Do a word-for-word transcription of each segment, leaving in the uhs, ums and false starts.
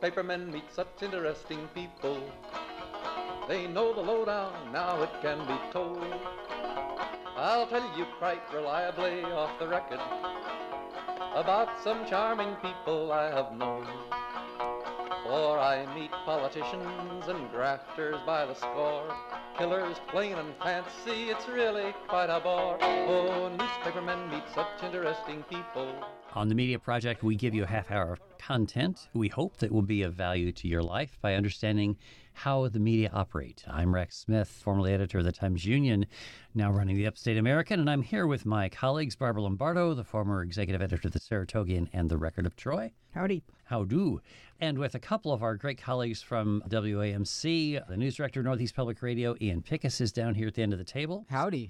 newspapermen meet such interesting people. They know the lowdown, now it can be told. I'll tell you quite reliably off the record about some charming people I have known. For I meet politicians and grafters by the score, killers plain and fancy, it's really quite a bore. Oh, newspapermen meet such interesting people. On the Media Project, we give you a half hour of content we hope that will be of value to your life by understanding how the media operate. I'm Rex Smith, formerly editor of the Times-Union, now running the Upstate American, and I'm here with my colleagues, Barbara Lombardo, the former executive editor of the Saratogian and the Record of Troy. Howdy. How do? And with a couple of our great colleagues from W A M C, the news director of Northeast Public Radio, Ian Pickus, is down here at the end of the table. Howdy.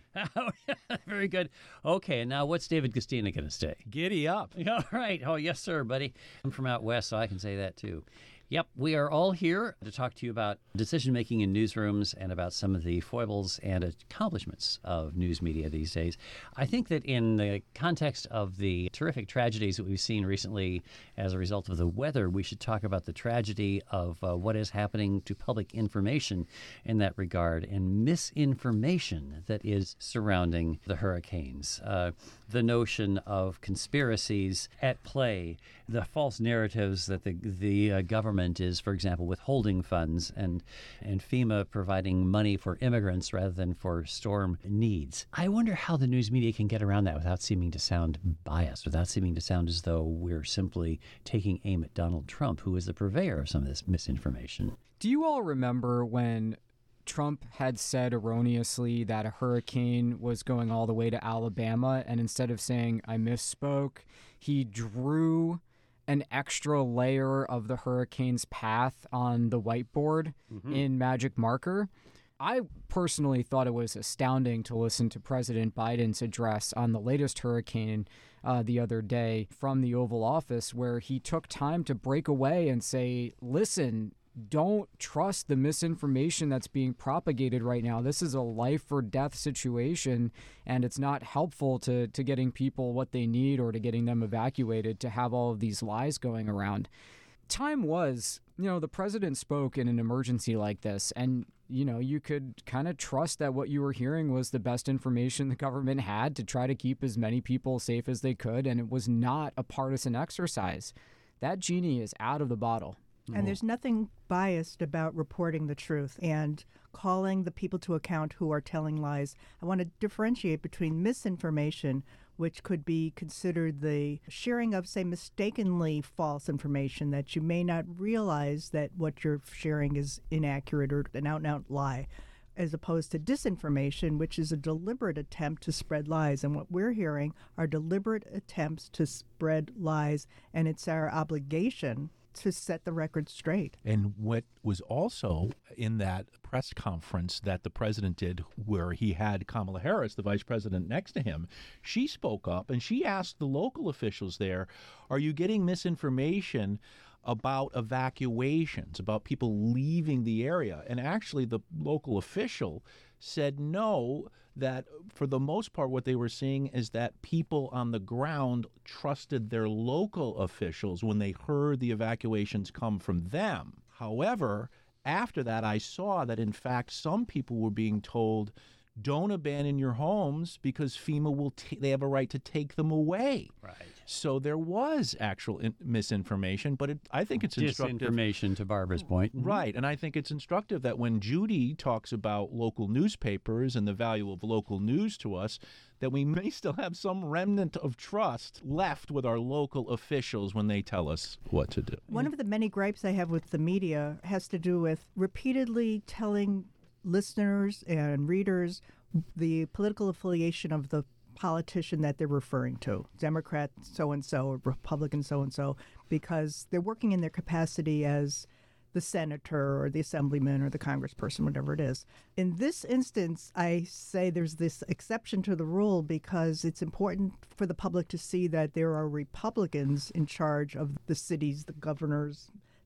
Very good. Okay, and now what's David Gustina going to say? Giddy up. All right. Oh, yes, sir, buddy. I'm from out west, so I can say that too. Yep, we are all here to talk to you about decision-making in newsrooms and about some of the foibles and accomplishments of news media these days. I think that in the context of the terrific tragedies that we've seen recently as a result of the weather, we should talk about the tragedy of uh, what is happening to public information in that regard and misinformation that is surrounding the hurricanes. Uh, the notion of conspiracies at play, the false narratives that the, the uh, government is, for example, withholding funds and and FEMA providing money for immigrants rather than for storm needs. I wonder how the news media can get around that without seeming to sound biased, without seeming to sound as though we're simply taking aim at Donald Trump, who is the purveyor of some of this misinformation. Do you all remember when Trump had said erroneously that a hurricane was going all the way to Alabama, and instead of saying, I misspoke, he drew an extra layer of the hurricane's path on the whiteboard mm-hmm. in magic marker? I personally thought it was astounding to listen to President Biden's address on the latest hurricane uh, the other day from the Oval Office, where he took time to break away and say, listen, don't trust the misinformation that's being propagated right now. This is a life or death situation, and it's not helpful to, to getting people what they need or to getting them evacuated to have all of these lies going around. Time was, you know, the president spoke in an emergency like this, and, you know, you could kind of trust that what you were hearing was the best information the government had to try to keep as many people safe as they could, and it was not a partisan exercise. That genie is out of the bottle. And there's nothing biased about reporting the truth and calling the people to account who are telling lies. I want to differentiate between misinformation, which could be considered the sharing of, say, mistakenly false information that you may not realize that what you're sharing is inaccurate or an out-and-out lie, as opposed to disinformation, which is a deliberate attempt to spread lies. And what we're hearing are deliberate attempts to spread lies, and it's our obligation to set the record straight. And what was also in that press conference that the president did, where he had Kamala Harris, the vice president, next to him, she spoke up and she asked the local officials there, are you getting misinformation about evacuations, about people leaving the area? And actually the local official said no, that for the most part what they were seeing is that people on the ground trusted their local officials when they heard the evacuations come from them. However, after that, I saw that in fact some people were being told, don't abandon your homes because FEMA will, t- they have a right to take them away. Right. So there was actual in- misinformation, but it, I think it's instructive. Disinformation, to Barbara's point. Mm-hmm. Right. And I think it's instructive that when Judy talks about local newspapers and the value of local news to us, that we may still have some remnant of trust left with our local officials when they tell us what to do. One of the many gripes I have with the media has to do with repeatedly telling listeners and readers the political affiliation of the politician that they're referring to, Democrat so-and-so or Republican so-and-so, because they're working in their capacity as the senator or the assemblyman or the congressperson, whatever it is. In this instance, I say there's this exception to the rule because it's important for the public to see that there are Republicans in charge of the cities, the governors,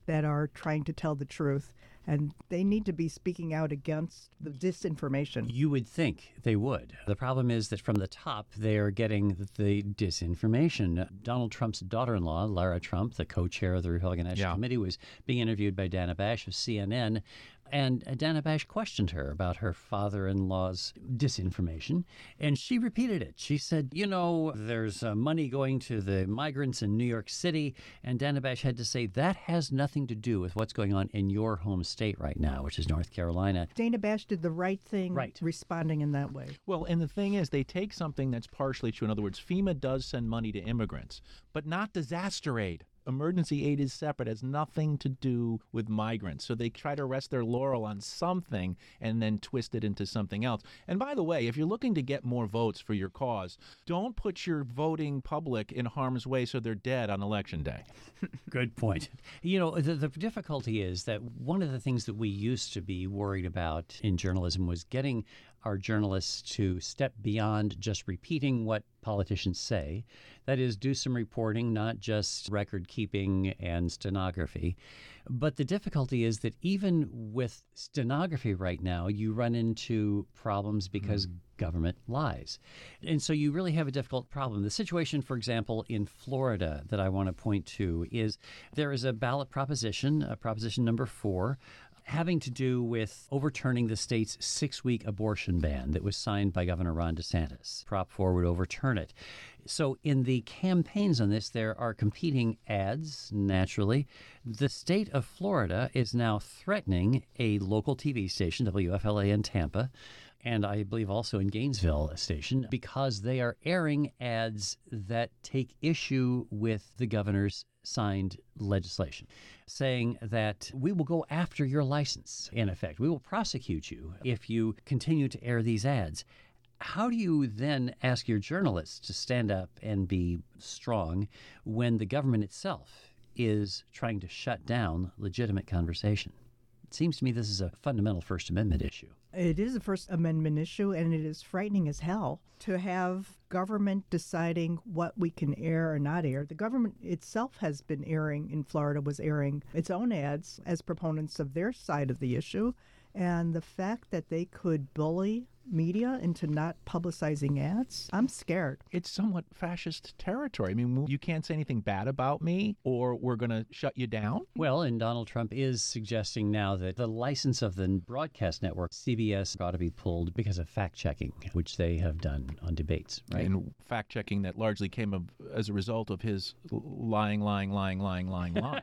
that are trying to tell the truth, and they need to be speaking out against the disinformation. You would think they would. The problem is that from the top, they are getting the disinformation. Donald Trump's daughter-in-law, Lara Trump, the co-chair of the Republican National Yeah. Committee, was being interviewed by Dana Bash of C N N. And Dana Bash questioned her about her father-in-law's disinformation, and she repeated it. She said, you know, there's uh, money going to the migrants in New York City, and Dana Bash had to say, that has nothing to do with what's going on in your home state right now, which is North Carolina. Dana Bash did the right thing Right. responding in that way. Well, and the thing is, they take something that's partially true. In other words, FEMA does send money to immigrants, but not disaster aid. Emergency aid is separate, has nothing to do with migrants. So they try to rest their laurel on something and then twist it into something else. And by the way, if you're looking to get more votes for your cause, don't put your voting public in harm's way so they're dead on election day. Good point. You know, the, the difficulty is that one of the things that we used to be worried about in journalism was getting our journalists to step beyond just repeating what politicians say. That is, do some reporting, not just record keeping and stenography. But the difficulty is that even with stenography right now, you run into problems because mm. government lies. And so you really have a difficult problem. The situation, for example, in Florida that I want to point to is there is a ballot proposition, uh, proposition number four, having to do with overturning the state's six-week abortion ban that was signed by Governor Ron DeSantis. Prop four would overturn it. So in the campaigns on this, there are competing ads, naturally. The state of Florida is now threatening a local T V station, W F L A in Tampa, and I believe also in Gainesville station, because they are airing ads that take issue with the governor's signed legislation, saying that we will go after your license, in effect. We will prosecute you if you continue to air these ads. How do you then ask your journalists to stand up and be strong when the government itself is trying to shut down legitimate conversation? It seems to me this is a fundamental First Amendment issue. It is a First Amendment issue, and it is frightening as hell to have government deciding what we can air or not air. The government itself has been airing, in Florida, was airing its own ads as proponents of their side of the issue. And the fact that they could bully media into not publicizing ads, I'm scared. It's somewhat fascist territory. I mean, you can't say anything bad about me or we're going to shut you down. Well, and Donald Trump is suggesting now that the license of the broadcast network, C B S, ought to be pulled because of fact-checking, which they have done on debates, right? And fact-checking that largely came of, as a result of his lying, lying, lying, lying, lying lies.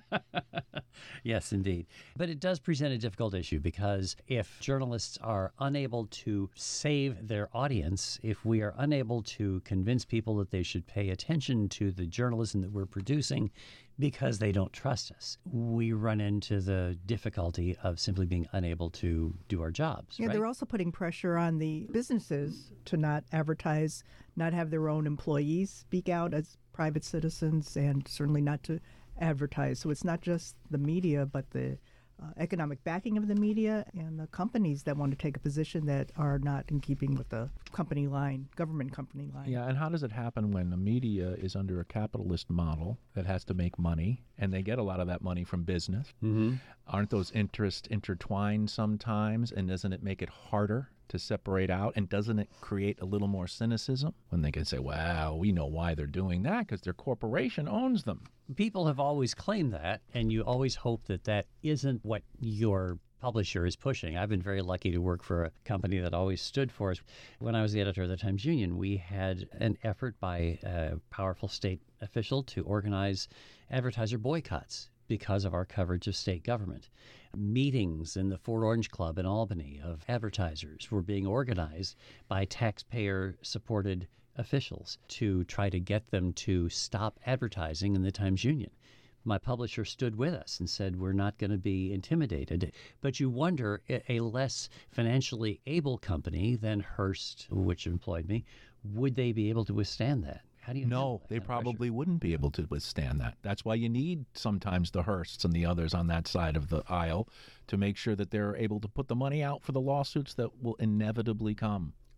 Yes, indeed. But it does present a difficult issue because if journalists are unable to save their audience, if we are unable to convince people that they should pay attention to the journalism that we're producing because they don't trust us, we run into the difficulty of simply being unable to do our jobs. Yeah, right? They're also putting pressure on the businesses to not advertise, not have their own employees speak out as private citizens, and certainly not to advertise. So it's not just the media, but the uh, economic backing of the media and the companies that want to take a position that are not in keeping with the company line, government company line. Yeah, and how does it happen when the media is under a capitalist model that has to make money, and they get a lot of that money from business? Mm-hmm. Aren't those interests intertwined sometimes, and doesn't it make it harder to separate out? And doesn't it create a little more cynicism when they can say, wow, we know why they're doing that, because their corporation owns them? People have always claimed that, and you always hope that that isn't what your publisher is pushing. I've been very lucky to work for a company that always stood for us. When I was the editor of the Times-Union, we had an effort by a powerful state official to organize advertiser boycotts because of our coverage of state government. Meetings in the Fort Orange Club in Albany of advertisers were being organized by taxpayer-supported officials to try to get them to stop advertising in the Times-Union. My publisher stood with us and said, we're not going to be intimidated. But you wonder, a less financially able company than Hearst, which employed me, would they be able to withstand that? How do you No, that they kind of probably pressure? wouldn't be able to withstand that. That's why you need sometimes the Hearsts and the others on that side of the aisle to make sure that they're able to put the money out for the lawsuits that will inevitably come.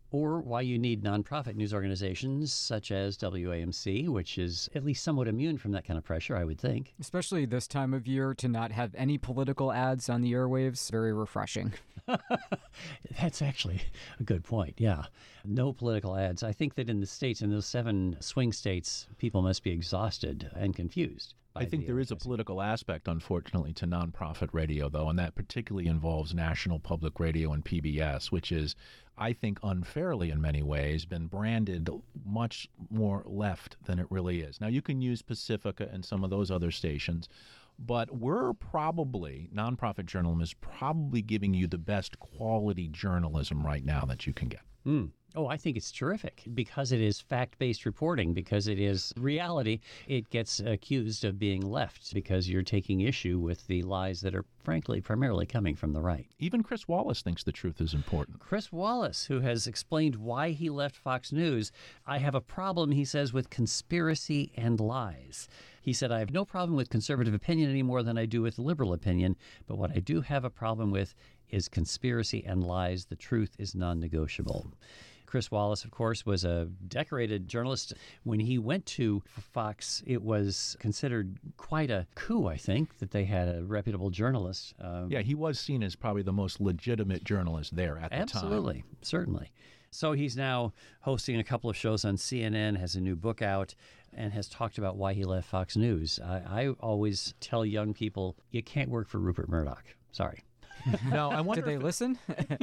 or why you need nonprofit news organizations such as W A M C, which is at least somewhat immune from that kind of pressure, I would think. Especially this time of year, to not have any political ads on the airwaves, very refreshing. That's actually a good point, yeah. No political ads. I think that in the states, in those seven swing states, people must be exhausted and confused. I think there is a political aspect, unfortunately, to nonprofit radio, though, and that particularly involves National Public Radio and P B S, which is, I think, unfairly in many ways, been branded much more left than it really is. Now, you can use Pacifica and some of those other stations, but we're probably, nonprofit journalism is probably giving you the best quality journalism right now that you can get. Mm. Oh, I think it's terrific because it is fact-based reporting, because it is reality. It gets accused of being left because you're taking issue with the lies that are, frankly, primarily coming from the right. Even Chris Wallace thinks the truth is important. Chris Wallace, who has explained why he left Fox News, I have a problem, he says, with conspiracy and lies. He said, I have no problem with conservative opinion any more than I do with liberal opinion, but what I do have a problem with is conspiracy and lies. The truth is non-negotiable. Chris Wallace, of course, was a decorated journalist. When he went to Fox, it was considered quite a coup, I think, that they had a reputable journalist. Um, yeah, he was seen as probably the most legitimate journalist there at the absolutely, time. Absolutely, certainly. So he's now hosting a couple of shows on C N N, has a new book out, and has talked about why he left Fox News. I, I always tell young people, you can't work for Rupert Murdoch. Sorry. No, I wonder. Did they if, listen?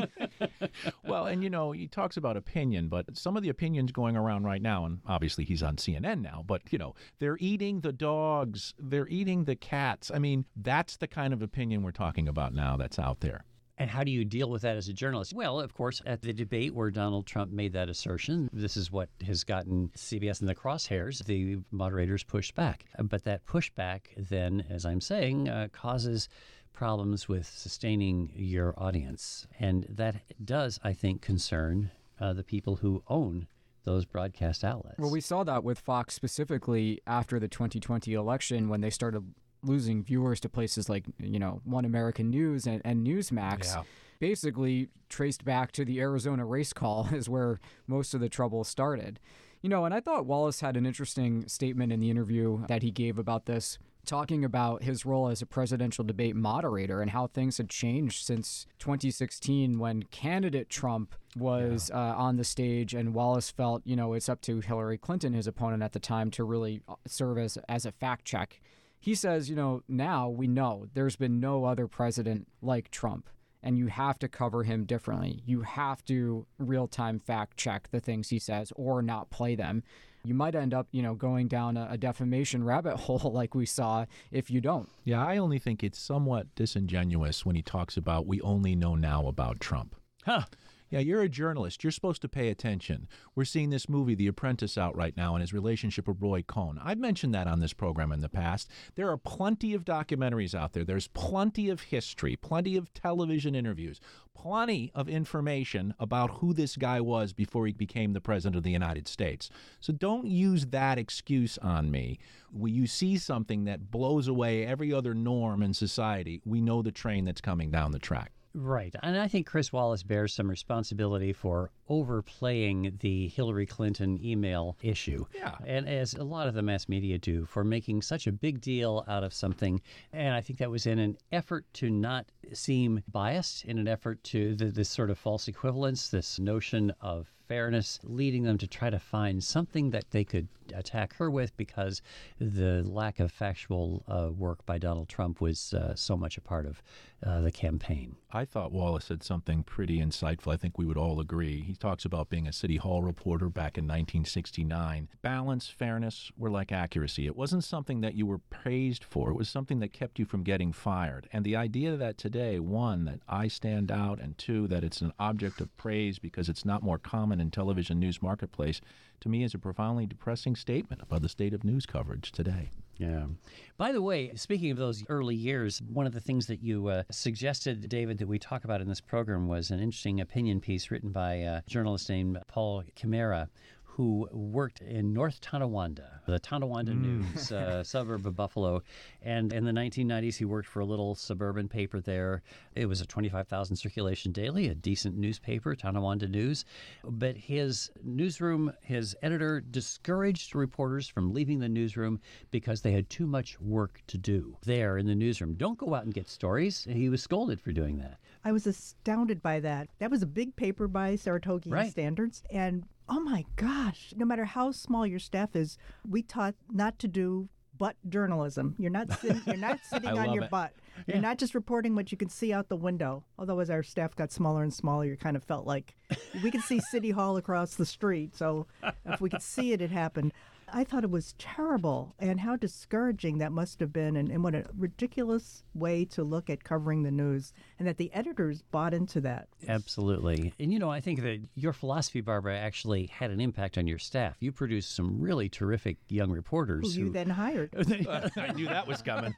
Well, and you know, he talks about opinion, but some of the opinions going around right now, and obviously he's on C N N now, but you know, they're eating the dogs, they're eating the cats. I mean, that's the kind of opinion we're talking about now that's out there. And how do you deal with that as a journalist? Well, of course, at the debate where Donald Trump made that assertion, this is what has gotten C B S in the crosshairs. The moderators pushed back. But that pushback then, as I'm saying, uh, causes problems with sustaining your audience. And that does, I think, concern uh, the people who own those broadcast outlets. Well, we saw that with Fox specifically after the twenty twenty election when they started losing viewers to places like, you know, One American News and, and Newsmax. Yeah. Basically traced back to the Arizona race call is where most of the trouble started. You know, and I thought Wallace had an interesting statement in the interview that he gave about this, talking about his role as a presidential debate moderator and how things had changed since twenty sixteen when candidate Trump was yeah. uh, on the stage, and Wallace felt, you know, it's up to Hillary Clinton, his opponent at the time, to really serve as, as a fact check. He says, you know, now we know there's been no other president like Trump, and you have to cover him differently. You have to real-time fact check the things he says or not play them. You might end up, you know, going down a, a defamation rabbit hole like we saw if you don't. Yeah, I only think it's somewhat disingenuous when he talks about we only know now about Trump. Huh. Yeah, you're a journalist. You're supposed to pay attention. We're seeing this movie, The Apprentice, out right now and his relationship with Roy Cohn. I've mentioned that on this program in the past. There are plenty of documentaries out there. There's plenty of history, plenty of television interviews, plenty of information about who this guy was before he became the president of the United States. So don't use that excuse on me. When you see something that blows away every other norm in society, we know the train that's coming down the track. Right. And I think Chris Wallace bears some responsibility for overplaying the Hillary Clinton email issue. Yeah. And as a lot of the mass media do, for making such a big deal out of something. And I think that was in an effort to not seem biased, in an effort to the, this sort of false equivalence, this notion of fairness, leading them to try to find something that they could attack her with because the lack of factual uh, work by Donald Trump was uh, so much a part of uh, the campaign. I thought Wallace said something pretty insightful. I think we would all agree. He talks about being a City Hall reporter back in nineteen sixty-nine. Balance, fairness were like accuracy. It wasn't something that you were praised for. It was something that kept you from getting fired. And the idea that today, one, that I stand out, and two, that it's an object of praise because it's not more common in television news marketplace, to me is a profoundly depressing statement about the state of news coverage today. Yeah. By the way, speaking of those early years, one of the things that you uh, suggested, David, that we talk about in this program was an interesting opinion piece written by a journalist named Paul Chimera, who worked in North Tonawanda, the Tonawanda News, uh, suburb of Buffalo. And in the nineteen nineties, he worked for a little suburban paper there. It was a twenty-five thousand circulation daily, a decent newspaper, Tonawanda News. But his newsroom, his editor discouraged reporters from leaving the newsroom because they had too much work to do there in the newsroom. Don't go out and get stories. He was scolded for doing that. I was astounded by that. That was a big paper by Saratogian Right. standards. And oh my gosh, no matter how small your staff is, we taught not to do butt journalism. You're not sitting, you're not sitting I on love your it. butt. You're not just reporting what you can see out the window. Although as our staff got smaller and smaller, you kind of felt like we could see City Hall across the street. So if we could see it, it happened. I thought it was terrible, and how discouraging that must have been, and, and what a ridiculous way to look at covering the news, and that the editors bought into that. Absolutely. And, you know, I think that your philosophy, Barbara, actually had an impact on your staff. You produced some really terrific young Who reporters you then hired. I knew that was coming.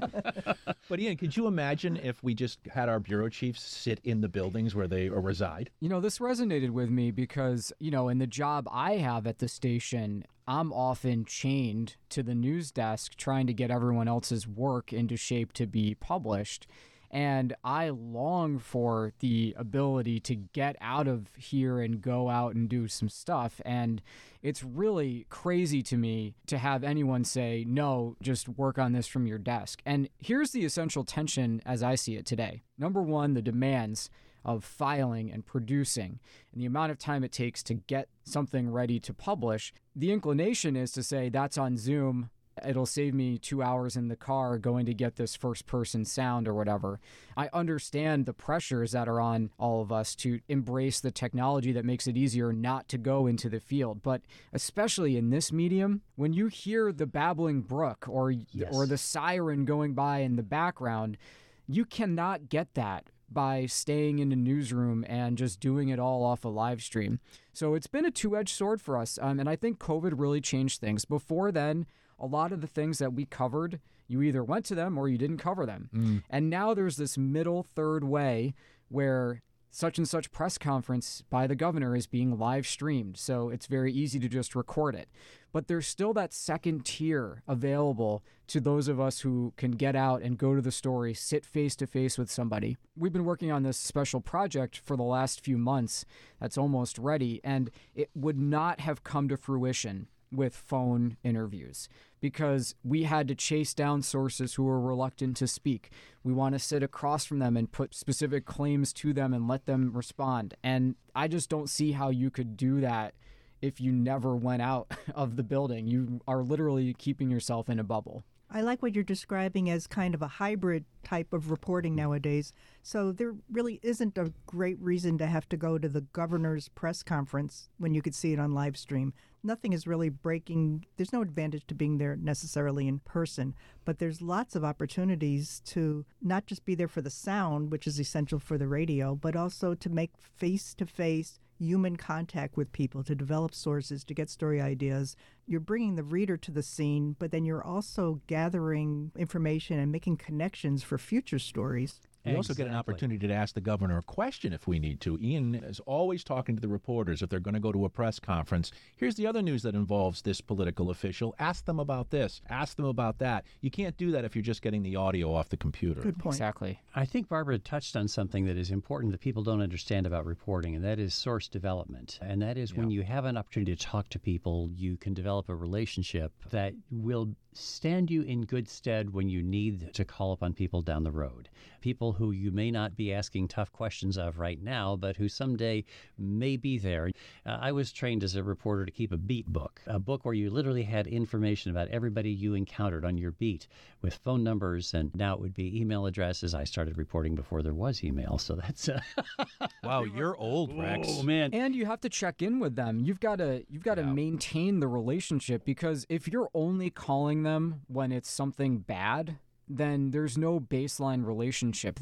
But Ian, could you imagine if we just had our bureau chiefs sit in the buildings where they or reside? You know, this resonated with me because, you know, in the job I have at the station, I'm often chained to the news desk trying to get everyone else's work into shape to be published. And I long for the ability to get out of here and go out and do some stuff. And it's really crazy to me to have anyone say, no, just work on this from your desk. And here's the essential tension as I see it today. Number one, the demands of filing and producing and the amount of time it takes to get something ready to publish. The inclination is to say that's on Zoom. It'll save me two hours in the car going to get this first person sound or whatever. I understand the pressures that are on all of us to embrace the technology that makes it easier not to go into the field. But especially in this medium, when you hear the babbling brook or, Yes. or the siren going by in the background, you cannot get that by staying in the newsroom and just doing it all off a live stream. So it's been a two-edged sword for us, um, and I think COVID really changed things. Before then, a lot of the things that we covered, you either went to them or you didn't cover them. Mm. And now there's this middle third way where such and such press conference by the governor is being live streamed, so it's very easy to just record it. But there's still that second tier available to those of us who can get out and go to the story, sit face to face with somebody. We've been working on this special project for the last few months that's almost ready, and it would not have come to fruition with phone interviews because we had to chase down sources who were reluctant to speak. We want to sit across from them and put specific claims to them and let them respond. And I just don't see how you could do that if you never went out of the building. You are literally keeping yourself in a bubble. I like what you're describing as kind of a hybrid type of reporting nowadays. So there really isn't a great reason to have to go to the governor's press conference when you could see it on live stream. Nothing is really breaking. There's no advantage to being there necessarily in person, but there's lots of opportunities to not just be there for the sound, which is essential for the radio, but also to make face-to-face human contact with people, to develop sources, to get story ideas. You're bringing the reader to the scene, but then you're also gathering information and making connections for future stories. We also get an Exactly. opportunity to ask the governor a question if we need to. Ian is always talking to the reporters if they're going to go to a press conference. Here's the other news that involves this political official. Ask them about this. Ask them about that. You can't do that if you're just getting the audio off the computer. Good point. Exactly. I think Barbara touched on something that is important that people don't understand about reporting, and that is source development. And that is when you have an opportunity to talk to people, you can develop a relationship that will stand you in good stead when you need to call upon people down the road. People who you may not be asking tough questions of right now, but who someday may be there. Uh, I was trained as a reporter to keep a beat book, a book where you literally had information about everybody you encountered on your beat with phone numbers, and now it would be email addresses. I started reporting before there was email, so that's... Uh, Wow, you're old, Rex. oh, man. And you have to check in with them. You've got to you've got to Yeah. maintain the relationship, because if you're only calling them when it's something bad, then there's no baseline relationship there.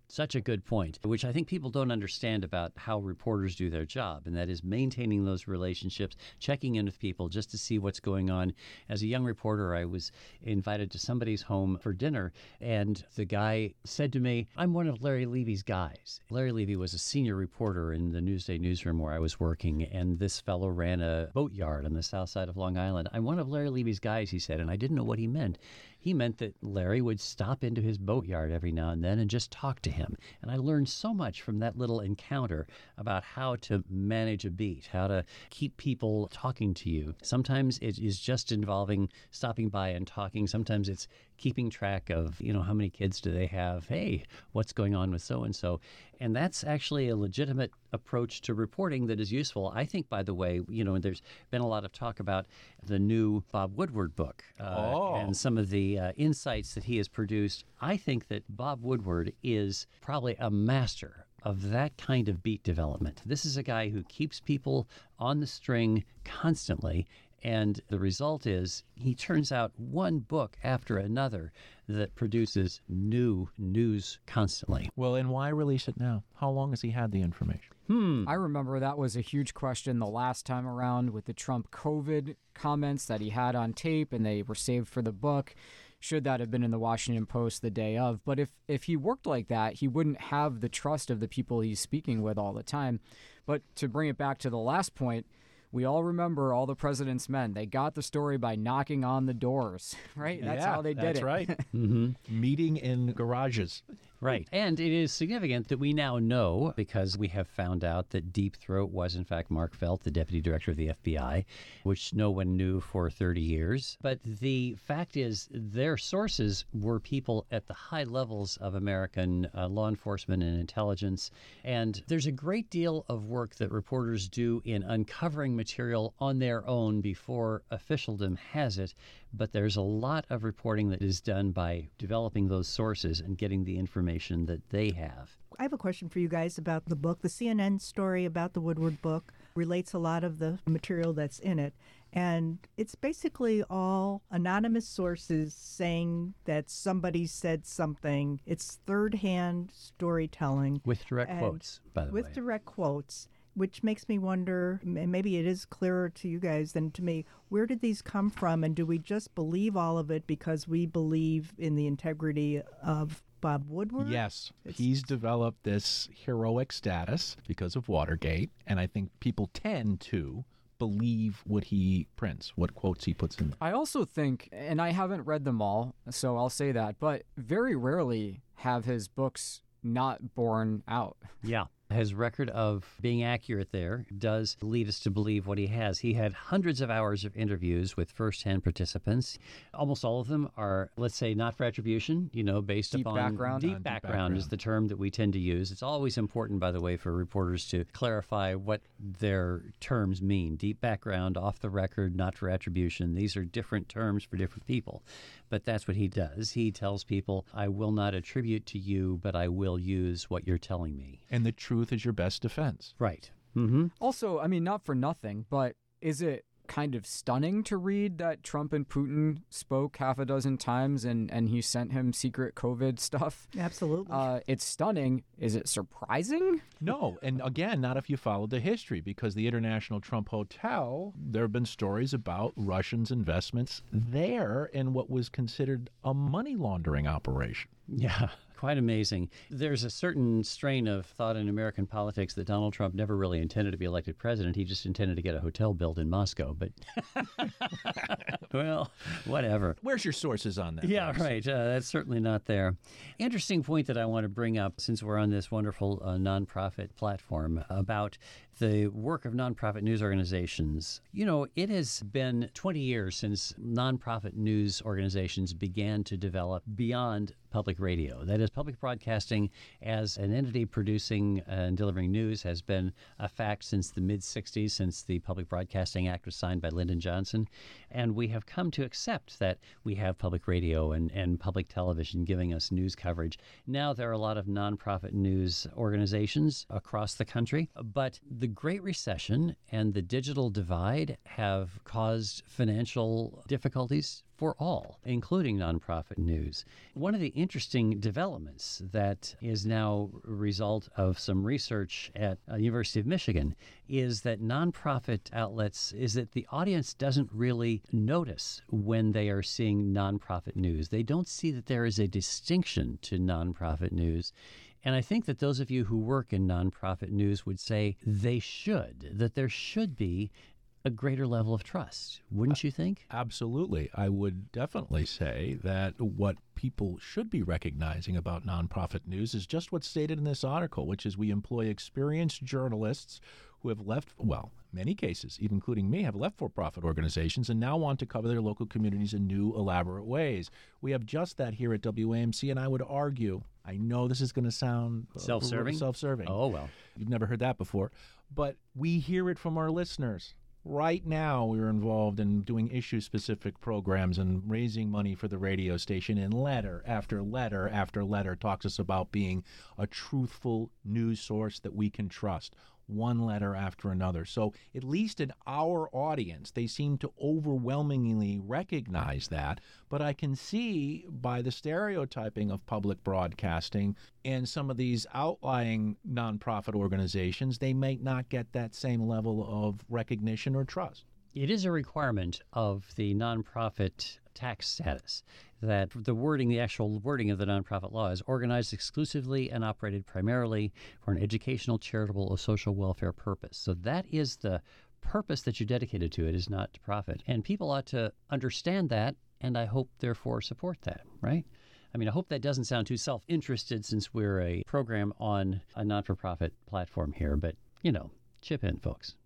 Such a good point, which I think people don't understand about how reporters do their job, and that is maintaining those relationships, checking in with people just to see what's going on. As a young reporter, I was invited to somebody's home for dinner, and the guy said to me, I'm one of Larry Levy's guys. Larry Levy was a senior reporter in the Newsday newsroom where I was working, and this fellow ran a boatyard on the south side of Long Island. I'm one of Larry Levy's guys, he said, and I didn't know what he meant. He meant that Larry would stop into his boatyard every now and then and just talk to him. And I learned so much from that little encounter about how to manage a beat, how to keep people talking to you. Sometimes it is just involving stopping by and talking. Sometimes it's keeping track of, you know, how many kids do they have? Hey, what's going on with so-and-so? And that's actually a legitimate approach to reporting that is useful. I think, by the way, you know, there's been a lot of talk about the new Bob Woodward book uh, Oh. and some of the uh, insights that he has produced. I think that Bob Woodward is probably a master of that kind of beat development. This is a guy who keeps people on the string constantly. And the result is he turns out one book after another that produces new news constantly. Well, and why release it now? How long has he had the information? Hmm. I remember that was a huge question the last time around with the Trump COVID comments that he had on tape, and they were saved for the book. Should that have been in the Washington Post the day of? But if, if he worked like that, he wouldn't have the trust of the people he's speaking with all the time. But to bring it back to the last point, we all remember All the President's Men. They got the story by knocking on the doors, right? That's Yeah, how they did that's it. right. Mm-hmm. Meeting in garages. Right. And it is significant that we now know, because we have found out that Deep Throat was, in fact, Mark Felt, the deputy director of the F B I, which no one knew for thirty years. But the fact is, their sources were people at the high levels of American uh, law enforcement and intelligence. And there's a great deal of work that reporters do in uncovering material on their own before officialdom has it. But there's a lot of reporting that is done by developing those sources and getting the information that they have. I have a question for you guys about the book. The C N N story about the Woodward book relates a lot of the material that's in it. And it's basically all anonymous sources saying that somebody said something. It's third-hand storytelling. With direct And quotes, by the with way. direct quotes, which makes me wonder, and maybe it is clearer to you guys than to me, where did these come from? And do we just believe all of it because we believe in the integrity of Bob Woodward? Yes, It's- he's developed this heroic status because of Watergate, and I think people tend to believe what he prints, what quotes he puts in there. I also think, and I haven't read them all, so I'll say that, but very rarely have his books not borne out. Yeah. His record of being accurate there does lead us to believe what he has. He had hundreds of hours of interviews with firsthand participants. Almost all of them are, let's say, not for attribution, you know, based Deep upon background. Deep Uh, deep background is background. the term that we tend to use. It's always important, by the way, for reporters to clarify what their terms mean. Deep background, off the record, not for attribution. These are different terms for different people. But that's what he does. He tells people, I will not attribute to you, but I will use what you're telling me. And the truth is your best defense. Right. Mm-hmm. Also, I mean, not for nothing, but is it kind of stunning to read that Trump and Putin spoke half a dozen times and, and he sent him secret COVID stuff? Absolutely. Uh, it's stunning. Is it surprising? No, and again, not if you followed the history, because the International Trump Hotel, there have been stories about Russians' investments there in what was considered a money laundering operation. Yeah, quite amazing. There's a certain strain of thought in American politics that Donald Trump never really intended to be elected president. He just intended to get a hotel built in Moscow. But, well, whatever. Where's your sources on that? Yeah, Rex? right. Uh, that's certainly not there. Interesting point that I want to bring up, since we're on this wonderful uh, nonprofit platform, about the work of nonprofit news organizations. You know, it has been twenty years since nonprofit news organizations began to develop beyond public radio. That is, public broadcasting as an entity producing and delivering news has been a fact since the mid-sixties, since the Public Broadcasting Act was signed by Lyndon Johnson. And we have come to accept that we have public radio and, and public television giving us news coverage. Now there are a lot of nonprofit news organizations across the country, but the Great Recession and the digital divide have caused financial difficulties for for all, including nonprofit news. One of the interesting developments that is now a result of some research at uh, University of Michigan is that nonprofit outlets, is that the audience doesn't really notice when they are seeing nonprofit news. They don't see that there is a distinction to nonprofit news. And I think that those of you who work in nonprofit news would say they should, that there should be a greater level of trust. Wouldn't you think? Absolutely. I would definitely say that what people should be recognizing about nonprofit news is just what's stated in this article, which is we employ experienced journalists who have left, well, many cases, even including me, have left for-profit organizations and now want to cover their local communities in new, elaborate ways. We have just that here at W A M C, and I would argue, I know this is going to sound uh, self-serving. Self-serving. Oh, well. You've never heard that before. But we hear it from our listeners. Right now, we're involved in doing issue-specific programs and raising money for the radio station, and letter after letter after letter talks us about being a truthful news source that we can trust. One letter after another. So at least in our audience, they seem to overwhelmingly recognize that. But I can see by the stereotyping of public broadcasting and some of these outlying nonprofit organizations, they might not get that same level of recognition or trust. It is a requirement of the nonprofit tax status that the wording, the actual wording of the nonprofit law is organized exclusively and operated primarily for an educational, charitable, or social welfare purpose. So that is the purpose that you're dedicated to. It is not to profit. And people ought to understand that, and I hope, therefore, support that, right? I mean, I hope that doesn't sound too self-interested since we're a program on a not-for-profit platform here, but, you know, chip in, folks.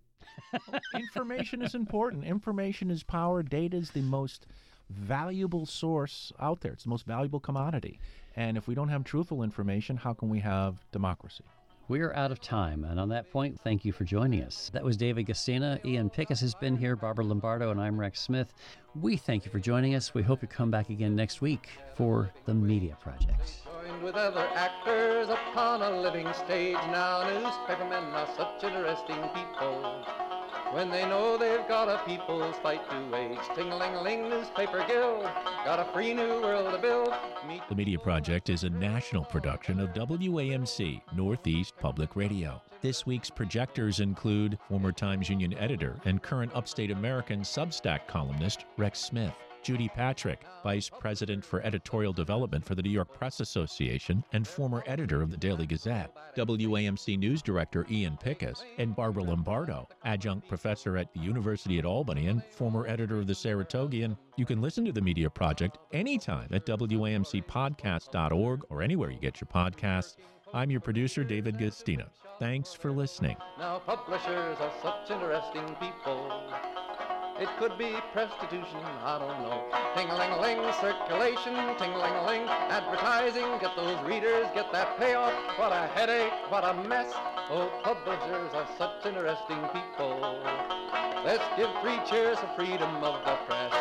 Information is important. Information is power. Data is the most valuable source out there. It's the most valuable commodity. And if we don't have truthful information, how can we have democracy? We're out of time. And on that point, thank you for joining us. That was David Guistina. Ian Pickus has been here, Barbara Lombardo, and I'm Rex Smith. We thank you for joining us. We hope you come back again next week for The Media Project. Joined with other actors upon a living stage. Now newspapermen are such interesting people. When they know they've got a people's fight to wage. Ting-a-ling-a-ling, newspaper guild, got a free new world to build. Meet The Media Project is a national production of W A M C, Northeast Public Radio. This week's projectors include former Times Union editor and current Upstate American Substack columnist Rex Smith, Judy Patrick, Vice President for Editorial Development for the New York Press Association and former editor of the Daily Gazette, W A M C News Director Ian Pickus, and Barbara Lombardo, Adjunct Professor at the University at Albany and former editor of the Saratogian. You can listen to The Media Project anytime at W A M C podcast dot org or anywhere you get your podcasts. I'm your producer, David Guistina. Thanks for listening. Now publishers are such interesting people. It could be prostitution, I don't know. Ting-a-ling-a-ling, circulation, ting-a-ling-a-ling, advertising, get those readers, get that payoff. What a headache, what a mess. Oh, publishers are such interesting people. Let's give three cheers for freedom of the press.